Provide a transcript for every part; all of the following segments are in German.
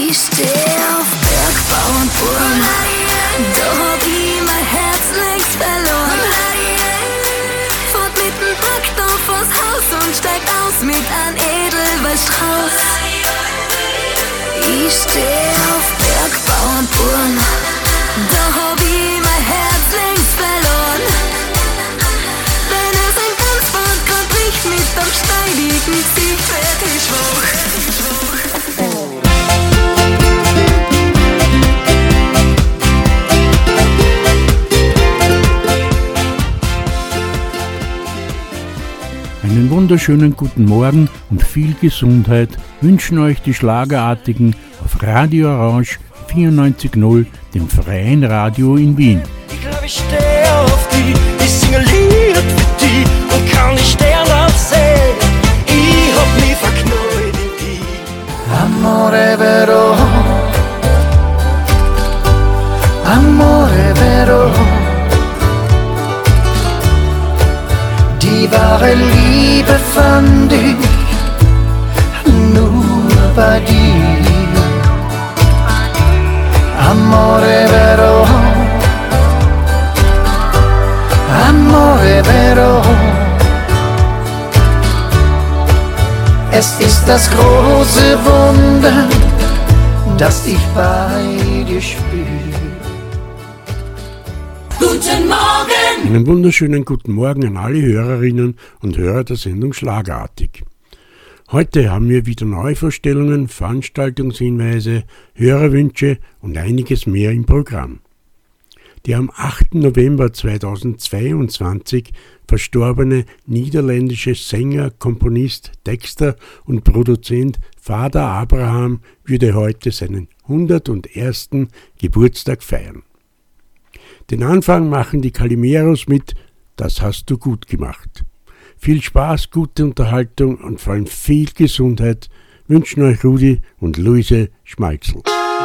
Ich steh auf Bergbau und Burm, da hab ich mein Herz längst verloren. Fahrt mit dem Traktor vors Haus und steigt aus mit einem Edelweißstrauß. Ich steh auf Bergbau und Burm, da hab ich mein Herz längst verloren. Wenn es ein Tanzband grad nicht mit am steidigen Ziel fertig war. Einen wunderschönen guten Morgen und viel Gesundheit wünschen euch die Schlagerartigen auf Radio Orange 94.0, dem freien Radio in Wien. Ich glaube, ich stehe auf die, ich singe Lied für die und kann nicht sterben sehen. Ich hab mich verknallt in die. Amore vero, amore vero. Die wahre Liebe fand ich nur bei dir. Amore vero, amore vero. Es ist das große Wunder, das ich bei dir spüre. Guten Morgen! Einen wunderschönen guten Morgen an alle Hörerinnen und Hörer der Sendung Schlagerartig. Heute haben wir wieder Neuvorstellungen, Veranstaltungshinweise, Hörerwünsche und einiges mehr im Programm. Der am 8. November 2022 verstorbene niederländische Sänger, Komponist, Texter und Produzent Vader Abraham würde heute seinen 101. Geburtstag feiern. Den Anfang machen die Calimeros mit Das hast du gut gemacht. Viel Spaß, gute Unterhaltung und vor allem viel Gesundheit wünschen euch Rudi und Luise Schmalzl.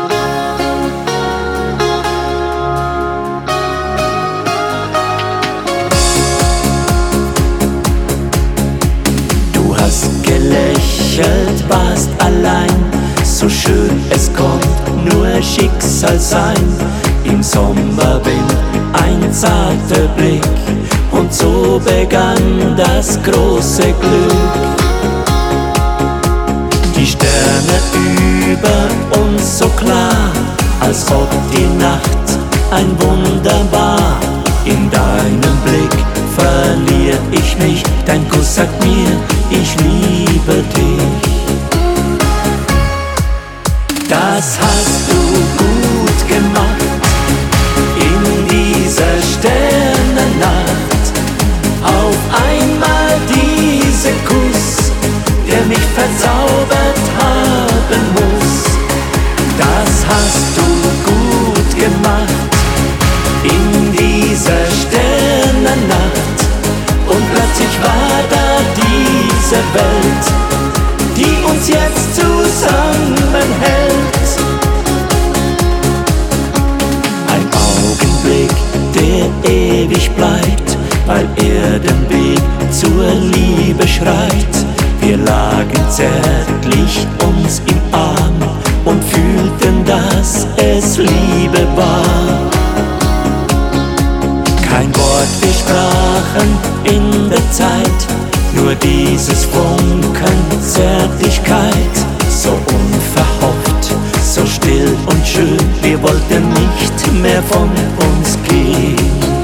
Du hast gelächelt, warst allein, so schön es kommt, nur Schicksal sein. Im Sommerwind ein zarter Blick und so begann das große Glück. Die Sterne über uns so klar, als ob die Nacht ein Wunder war. In deinem Blick verlier ich mich, dein Kuss sagt mir, ich liebe dich. Das hast du gut gemacht. In dieser Sternennacht, auf einmal dieser Kuss, der mich verzaubert haben muss. Das hast du gut gemacht. In dieser Sternennacht, und plötzlich war da diese Welt, die uns jetzt zusammenhält. Der ewig bleibt, weil er den Weg zur Liebe schreit. Wir lagen zärtlich uns im Arm und fühlten, dass es Liebe war. Kein Wort wir sprachen in der Zeit, nur dieses Funken Zärtlichkeit. So unverhofft, so still und schön, wir wollten nicht mehr von uns gehen.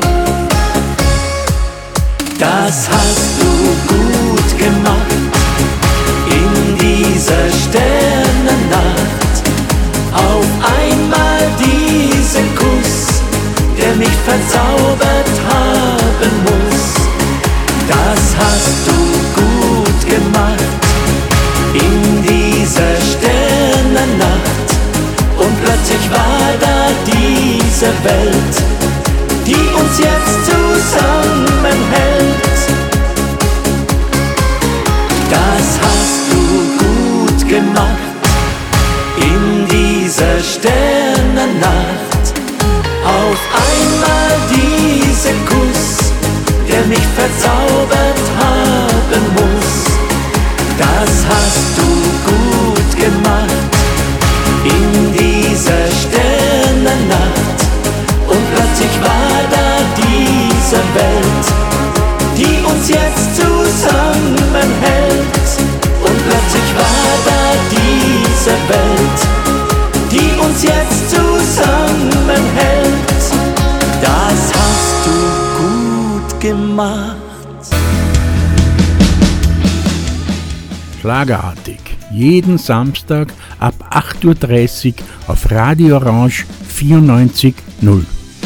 Das hast du gut gemacht. In dieser Sternennacht, auf einmal dieser Kuss, der mich verzaubert haben muss. Das hast du gut gemacht. In dieser Sternennacht, und plötzlich war da diese Welt, die uns jetzt zusammenhält. Das hast du gut gemacht. In dieser Sternennacht, auf einmal dieser Kuss, der mich verzaubert haben muss. Das hast du gut gemacht. In Schlagerartig. Jeden Samstag ab 8:30 Uhr auf Radio Orange 94.0.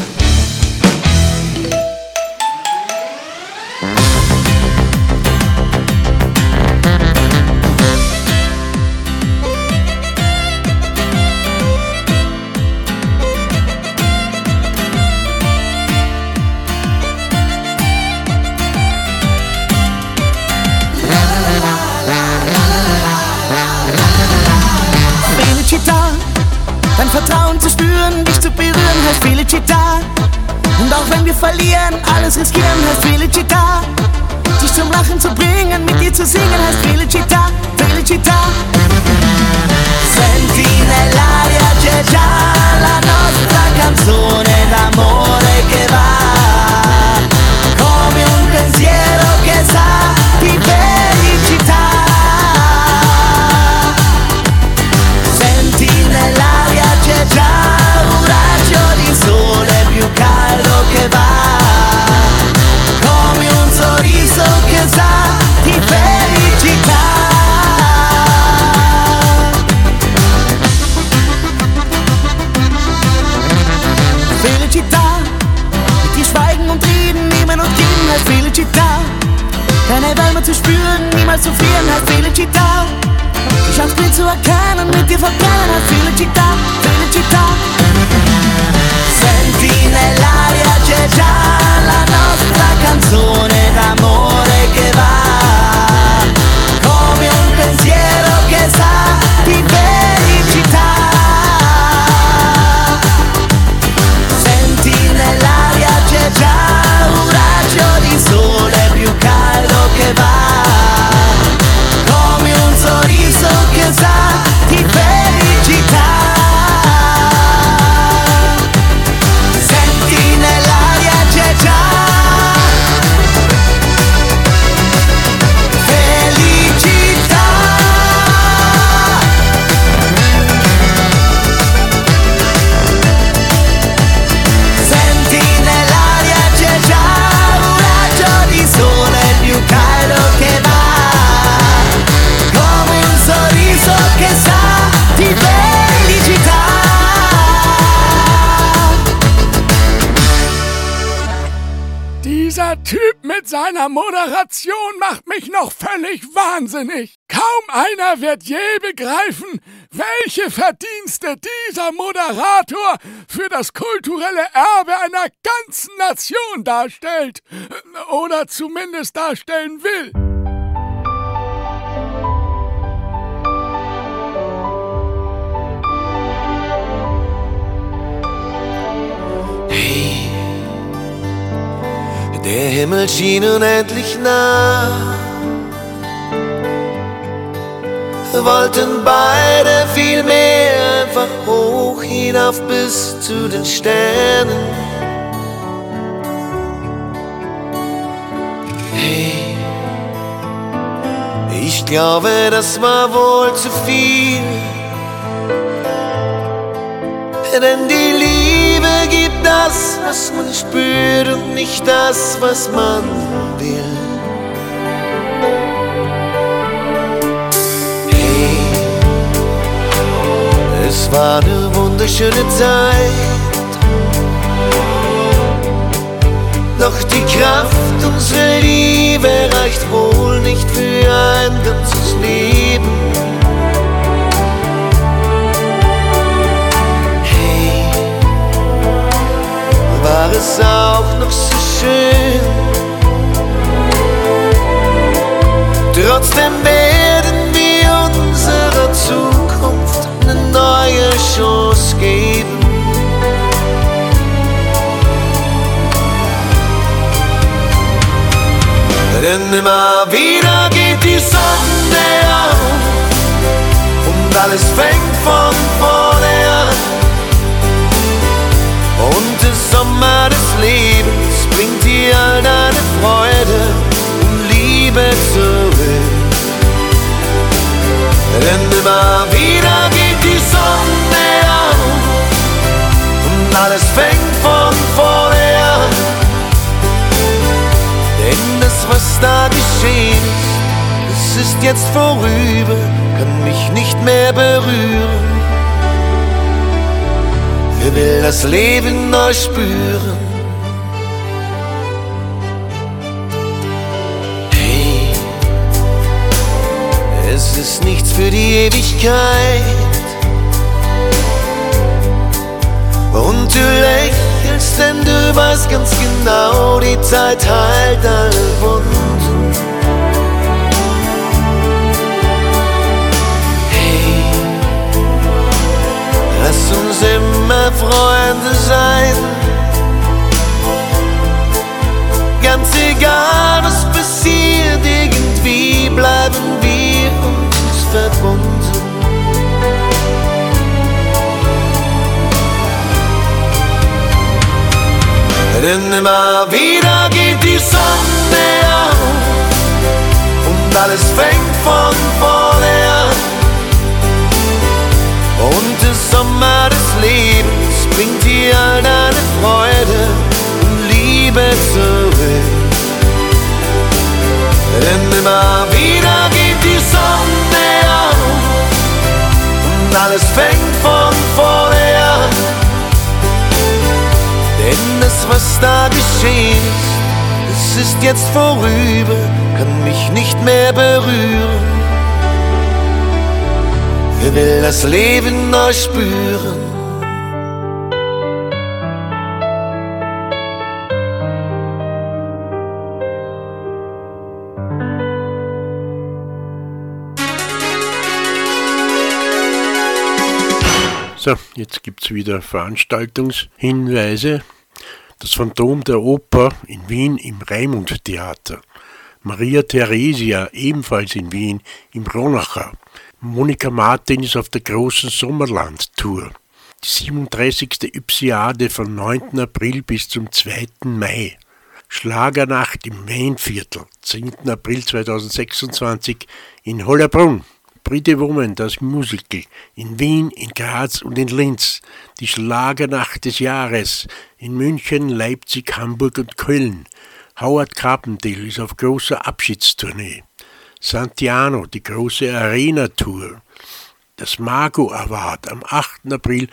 Dein Vertrauen zu spüren, dich zu berühren, heißt Felicita. Und auch wenn wir verlieren, alles riskieren, heißt Felicita. Dich zum Lachen zu bringen, mit dir zu singen, heißt Felicita, Felicita. Senti nell'aria c'è già la nostra canzone d'amore che va come un pensiero che sa di felicità. Senti nell'aria c'è già un raggio di sole più caldo che va come un sorriso che sa di felicità. Felicità, mit dir schweigen und reden, nehmen und geben heißt Felicità. Deine Wärme zu spüren, niemals zu frieren heißt Felicità. Dich als Bild zu erkennen, mit dir verbrennen heißt Felicità, Felicità. Senti nell'aria c'è già la nostra canzone d'amore che va come un pensiero che sa di felicità. Senti nell'aria c'è già un raggio di sole più caldo che va come un sorriso che sa di felicità. Senti nell'aria c'è già felicità. Senti nell'aria c'è già un raggio di sole più caldo che va come un sorriso che sa di felicità. Dieser Typ mit seiner Moderation macht mich noch völlig wahnsinnig. Kaum einer wird je begreifen, welche Verdienste dieser Moderator für das kulturelle Erbe einer ganzen Nation darstellt. Oder zumindest darstellen will. Der Himmel schien unendlich nah, wollten beide viel mehr, einfach hoch hinauf bis zu den Sternen. Hey, ich glaube, das war wohl zu viel, denn die Liebe gibt das, was man spürt und nicht das, was man will. Hey, es war eine wunderschöne Zeit, doch die Kraft unserer Liebe reicht wohl nicht für ein ganzes Leben. War es auch noch so schön. Trotzdem werden wir unserer Zukunft eine neue Chance geben. Denn immer wieder geht die Sonne auf und alles fängt von vorne an. Und der Sommer des Lebens bringt dir all deine Freude und Liebe zurück. Denn immer wieder geht die Sonne auf und alles fängt von vorne an. Denn das, was da geschehen ist, das ist jetzt vorüber, kann mich nicht mehr berühren. Wer will das Leben neu spüren? Hey, es ist nichts für die Ewigkeit. Und du lächelst, denn du weißt ganz genau, die Zeit heilt alle Wunden. Hey, lass uns immer Freunde sein. Ganz egal, was passiert, irgendwie bleiben wir uns verbunden. Denn immer wieder geht die Sonne auf und alles fängt von vorne an. Und der Sommer des Lebens bringt dir all deine Freude und Liebe zurück. Denn immer wieder geht die Sonne auf und alles fängt von vorne an. Denn das, was da geschehen ist, es ist jetzt vorüber, kann mich nicht mehr berühren. Wer will das Leben neu spüren? So, jetzt gibt's wieder Veranstaltungshinweise. Das Phantom der Oper in Wien im Raimund-Theater. Maria Theresia ebenfalls in Wien im Ronacher. Monika Martin ist auf der großen Sommerland-Tour. Die 37. Ypsiade von 9. April bis zum 2. Mai. Schlagernacht im Mainviertel, 10. April 2026 in Hollabrunn. Pretty Woman, das Musical, in Wien, in Graz und in Linz. Die Schlagernacht des Jahres in München, Leipzig, Hamburg und Köln. Howard Carpendale ist auf großer Abschiedstournee. Santiano, die große Arena-Tour. Das Margot Award am 8. April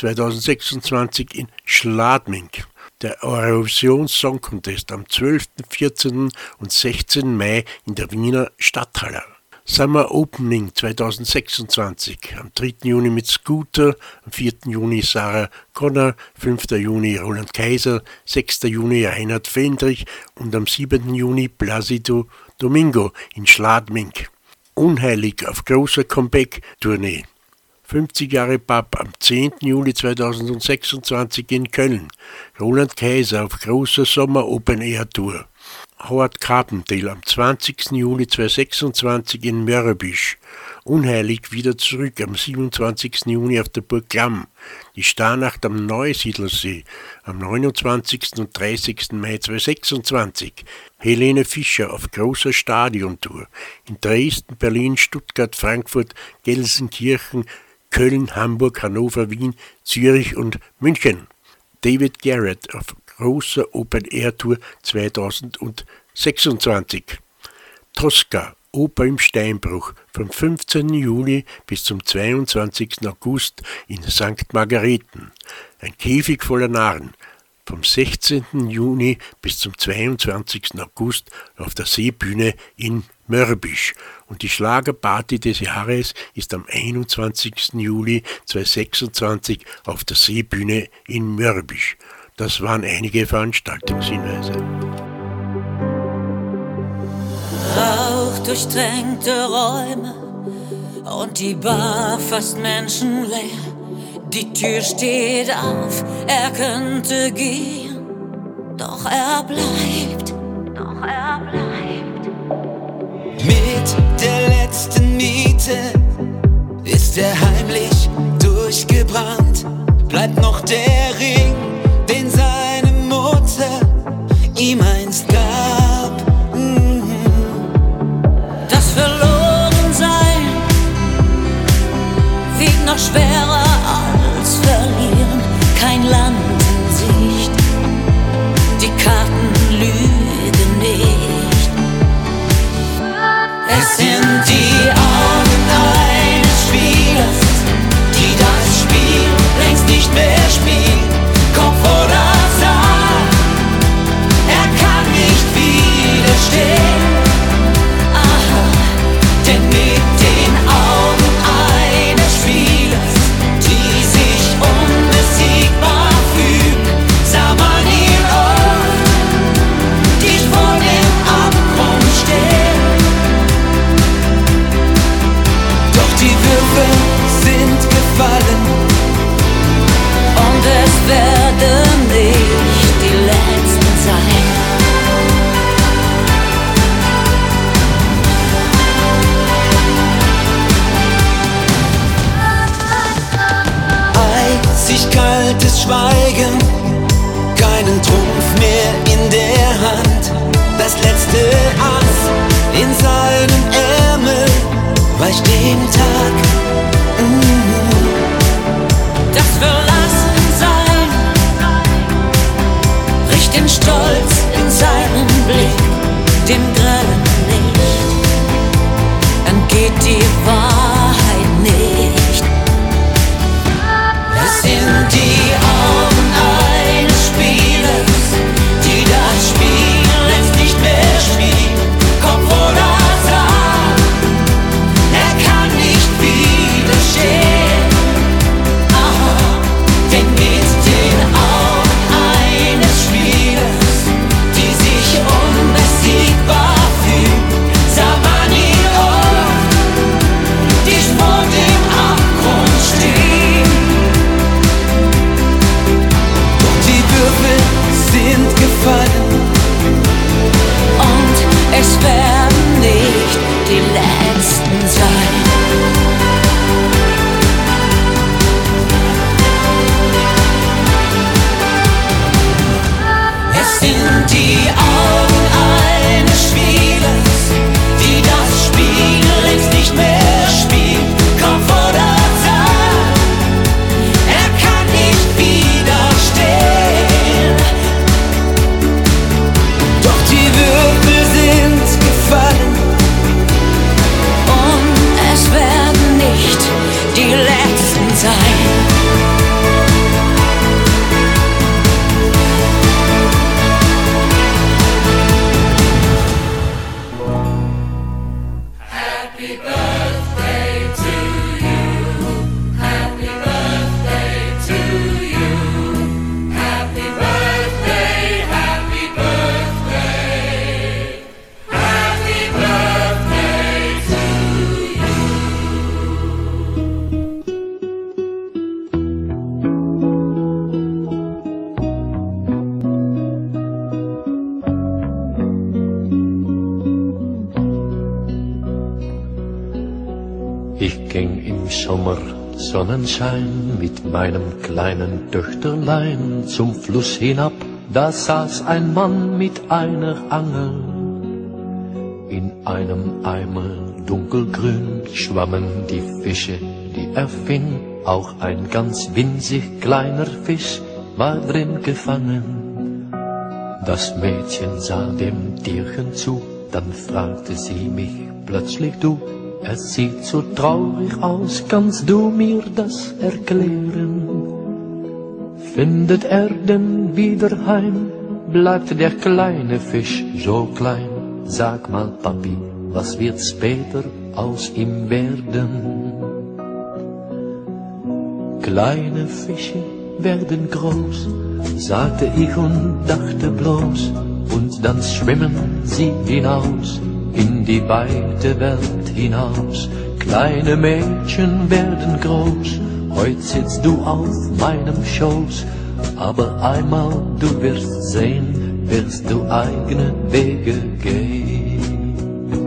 2026 in Schladming. Der Eurovision Song Contest am 12., 14. und 16. Mai in der Wiener Stadthalle. Summer Opening 2026, am 3. Juni mit Scooter, am 4. Juni Sarah Connor, 5. Juni Roland Kaiser, 6. Juni Reinhard Fendrich und am 7. Juni Placido Domingo in Schladming. Unheilig auf großer Comeback-Tournee. 50 Jahre Pub am 10. Juli 2026 in Köln. Roland Kaiser auf großer Sommer-Open-Air-Tour. Howard Carpendale am 20. Juli 2026 in Mörbisch. Unheilig wieder zurück am 27. Juni auf der Burg Klamm. Die Starnacht am Neusiedlersee am 29. und 30. Mai 2026. Helene Fischer auf großer Stadiontour. In Dresden, Berlin, Stuttgart, Frankfurt, Gelsenkirchen, Köln, Hamburg, Hannover, Wien, Zürich und München. David Garrett auf großer Open-Air-Tour 2026. Tosca, Oper im Steinbruch, vom 15. Juli bis zum 22. August in St. Margareten. Ein Käfig voller Narren, vom 16. Juni bis zum 22. August auf der Seebühne in Mörbisch. Und die Schlagerparty des Jahres ist am 21. Juli 2026 auf der Seebühne in Mörbisch. Das waren einige Veranstaltungshinweise. Rauchdurchtränkte Räume und die Bar fast menschenleer. Die Tür steht auf, er könnte gehen, doch er bleibt. Mit der letzten Miete ist er heimlich durchgebrannt. Bleibt noch der Ring, den seine Mutter ihm einst gab. Das Verlorensein wiegt noch schwerer als verlieren. Kein Land in Sicht, die Karten lügen nicht. Es sind die sich kaltes Schweigen, keinen Trumpf mehr in der Hand. Das letzte Ass in seinem Ärmel weicht dem Tag. Das Verlassensein bricht den Stolz in seinen Blick, dem grellen Licht entgeht die Wahrheit nicht. Es sind die Augen eines Spielers, die das Spiel längst nicht mehr spielt. Kopf oder Saal, er kann nicht widerstehen. Denn mit den Augen eines Spielers, die sich unbesiegbar fühlt, sah man ihn oft, die vor dem Abgrund stehen. Doch die Würfel sind gefallen Und es werden nicht die letzten sein. Es sind die Augen eines Spielers, die das Spiel längst nicht mehr spielt. Kopf oder Zahl, er kann nicht widerstehen. Doch die Würfel sind gefallen Und es werden nicht die letzten sein. Ich ging im Sommer Sonnenschein mit meinem kleinen Töchterlein zum Fluss hinab, da saß ein Mann mit einer Angel. In einem Eimer dunkelgrün schwammen die Fische, die er fing, auch ein ganz winzig kleiner Fisch war drin gefangen. Das Mädchen sah dem Tierchen zu, dann fragte sie mich plötzlich: Du, es sieht so traurig aus, kannst du mir das erklären? Findet er denn wieder heim? Bleibt der kleine Fisch so klein? Sag mal, Papi, was wird später aus ihm werden? Kleine Fische werden groß, sagte ich und dachte bloß, und dann schwimmen sie hinaus in die weite Welt hinaus. Kleine Mädchen werden groß, heut sitzt du auf meinem Schoß, aber einmal du wirst sehen, wirst du eigene Wege gehen.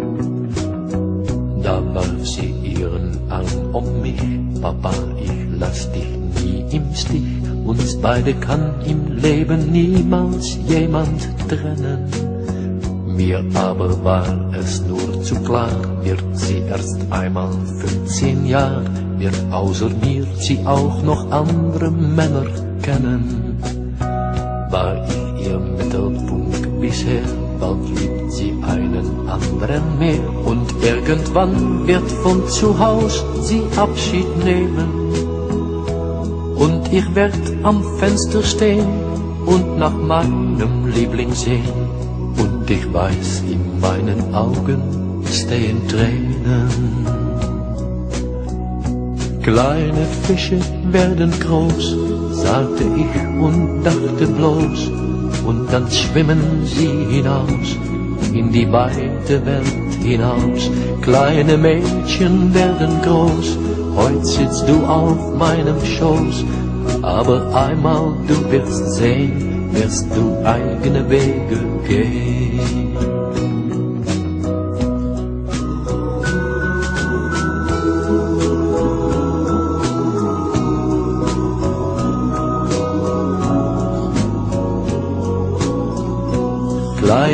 Da warf sie ihren Arm um mich: Papa, ich lass dich nie im Stich, uns beide kann im Leben niemals jemand trennen. Mir aber war es nur zu klar, wird sie erst einmal 15 Jahre, wird außer mir sie auch noch andere Männer kennen. War ich ihr Mittelpunkt bisher, bald liebt sie einen anderen mehr, und irgendwann wird von zu Haus sie Abschied nehmen. Und ich werd am Fenster stehen und nach meinem Liebling sehen, und ich weiß, in meinen Augen stehen Tränen. Kleine Fische werden groß, sagte ich und dachte bloß, und dann schwimmen sie hinaus in die weite Welt hinaus. Kleine Mädchen werden groß, heut sitzt du auf meinem Schoß, aber einmal du wirst sehen, wirst du eigene Wege gehen.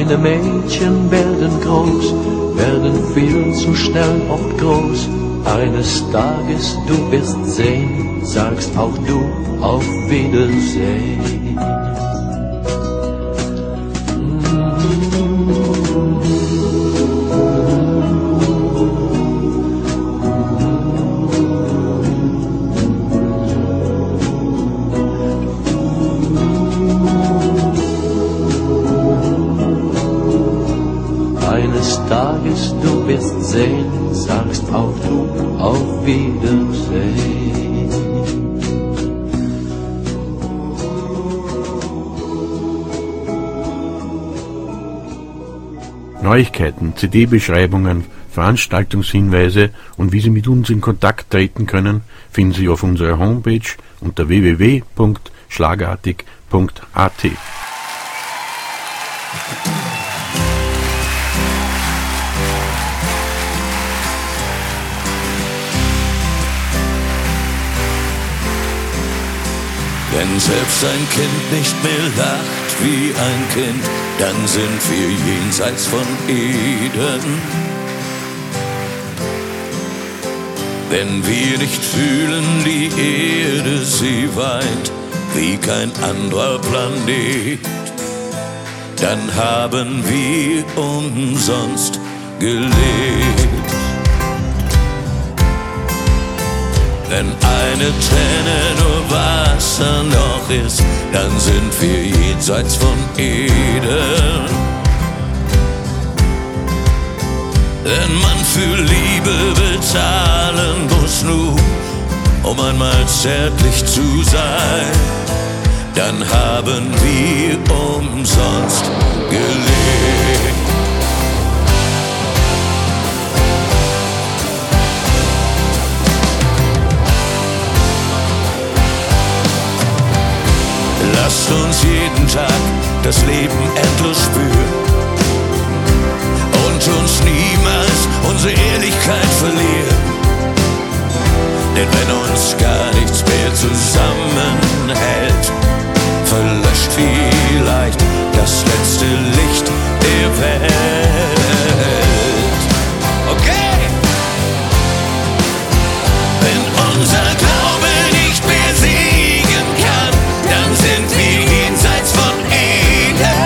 Meine Mädchen werden groß, werden viel zu schnell oft groß. Eines Tages du wirst sehen, sagst auch du auf Wiedersehen. Eines Tages du wirst sehen, sagst auch du auf Wiedersehen. Neuigkeiten, CD-Beschreibungen, Veranstaltungshinweise und wie Sie mit uns in Kontakt treten können, finden Sie auf unserer Homepage unter www.schlagartig.at. Wenn selbst ein Kind nicht mehr lacht wie ein Kind, dann sind wir jenseits von Eden. Wenn wir nicht fühlen, die Erde, sie weint wie kein anderer Planet, dann haben wir umsonst gelebt. Wenn eine Träne nur Wasser noch ist, dann sind wir jenseits von Eden. Wenn man für Liebe bezahlen muss, nur um einmal zärtlich zu sein, dann haben wir umsonst gelebt. Lasst uns jeden Tag das Leben endlos spüren und uns niemals unsere Ehrlichkeit verlieren. Denn wenn uns gar nichts mehr zusammenhält, verlöscht vielleicht das letzte Licht der Welt. Okay! Wenn unser Glaube nicht mehr siegen kann, dann sind wir jenseits von Eden.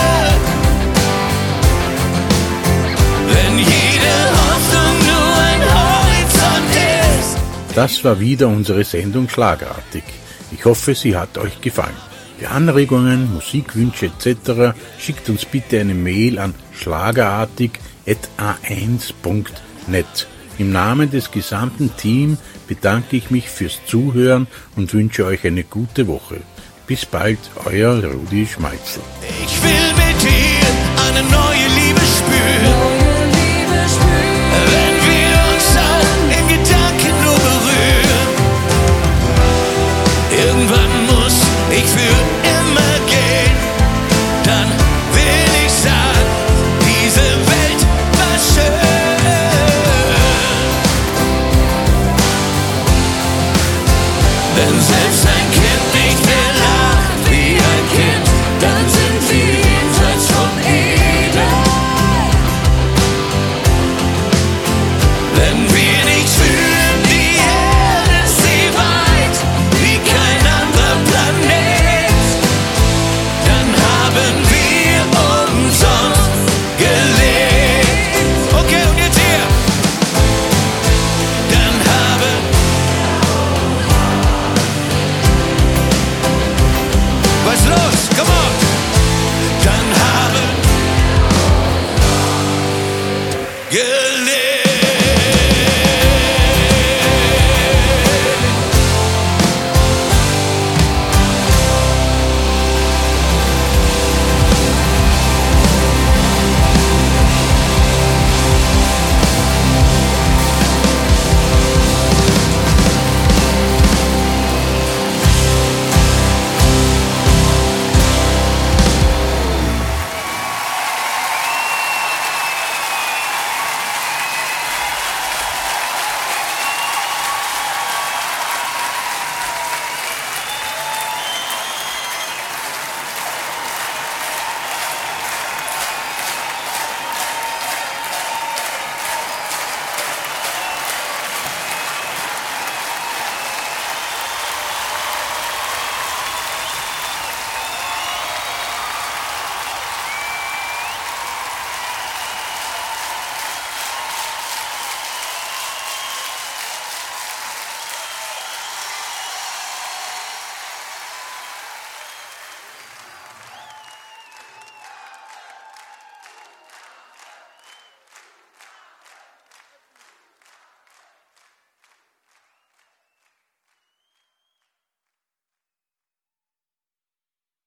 Wenn jede Hoffnung nur ein Horizont ist. Das war wieder unsere Sendung Schlagartig. Ich hoffe, sie hat euch gefallen. Für Anregungen, Musikwünsche etc. schickt uns bitte eine Mail an schlagartig@a1.net. Im Namen des gesamten Teams bedanke ich mich fürs Zuhören und wünsche euch eine gute Woche. Bis bald, euer Rudi Schmalzl. Ich will mit dir eine neue Liebe spüren. Wenn wir uns auch in Gedanken nur berühren. Irgendwann muss ich für